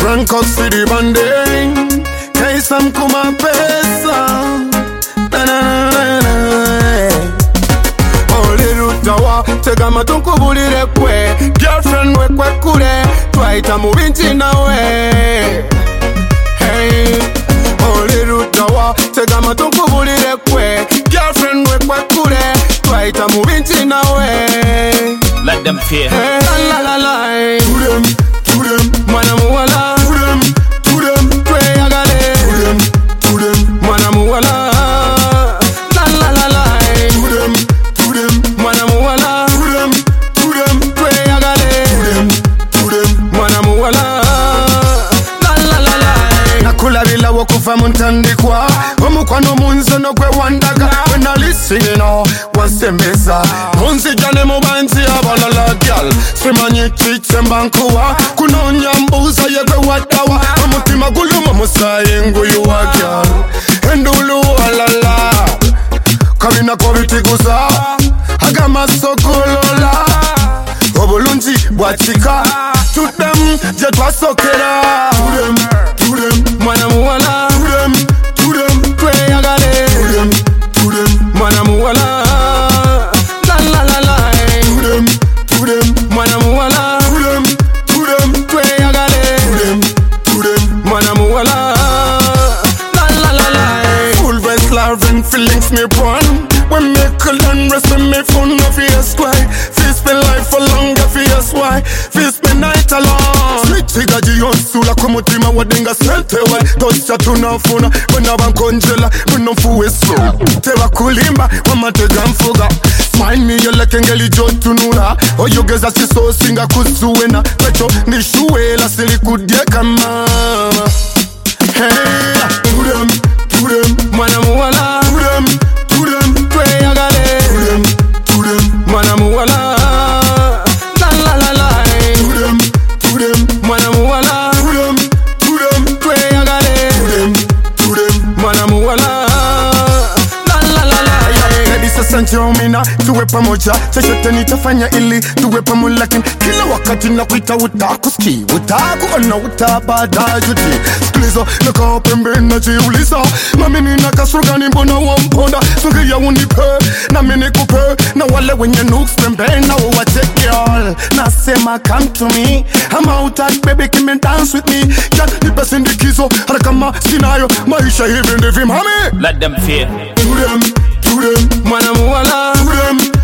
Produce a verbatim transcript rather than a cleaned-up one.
Rank up city banding, kaisa mkuma pesa. Na na na na. Oli rutawa, tega matunku bulire kwe. Girlfriend we kwe kule, twaita mubinti nawe. Hey, oli rutawa, tega matunku bulire kwe. Girlfriend we kwe kule, twaita mubinti nawe. Let them fear. Hey, la la la. To them, to them, mwana muwala. To them, to them, twe agale. To them, to them, mwana muwala. La la la la. To them, to them, mwana muwala. To them, to them, twe agale. To them, to them, mwana muwala. La la la la. Nakula bila wakufa muntandikwa. Omukwano munzono kwe wandaga. When I listen, you know, wasembeza. Munzi jane mubanzi abalala gyal. Simanyi chiche mbankuwa. Kunonya mbuza yegwe wadawa. Omutima guluma musayi nguyu wa gyal. Endulu walala. Kabina kobitiguza. Agama sokolola. Obulungi bwachika. To them, jetwa sokera. To them, to them, mwana muwala. To them, to them, twe agale. To them, to them, mwana muwala. La la la la. To them, to them, mwana muwala. To them, to them, twe agale. To them, to them, mwana muwala. La la la la. Full vest loving feelings me born. When me could rest in me phone no fears why. Feel spend life for longer fears why. Feel spend night alone. Switch gaji yonsula kumutima wadinga sente why. Tosha tunafuna wena bankonjela wena mfuwe so. Tewa kulimba wamatega mfuga. Smile me yele kengeli jotunura. Oyogeza siso singa kuzuwena. Pecho nishuela sili kudieka mama. Hey, to them, to them, mwana muwala. To them, to them, twe agale. To them, to them, mwana muwala. La la la la. To them, to them, mwana muwala. To them, to them, twe agale. To them, to them, mwana muwala. La la la la. Hadi sasa njomina tuwe pamoja. Chochote nitafanya ili tuwe pamoja, lakini kila wakati nakuita utaku ski. Utaku ona utabada juti. Sikiliza nakaa pembeni najiuliza. Mami nina kasoro gani mbona wamponda. Songea unipe na mimi nikupe. Na wale wenye nooks pembeni na uwacheke all. Nasema come to me. Ama utaki baby come and dance with me. Can nipe sindikizo hata kama sinayo. Maisha hivi ndivyo mami. Let them fear. To them, to them, mwana muwala. To them,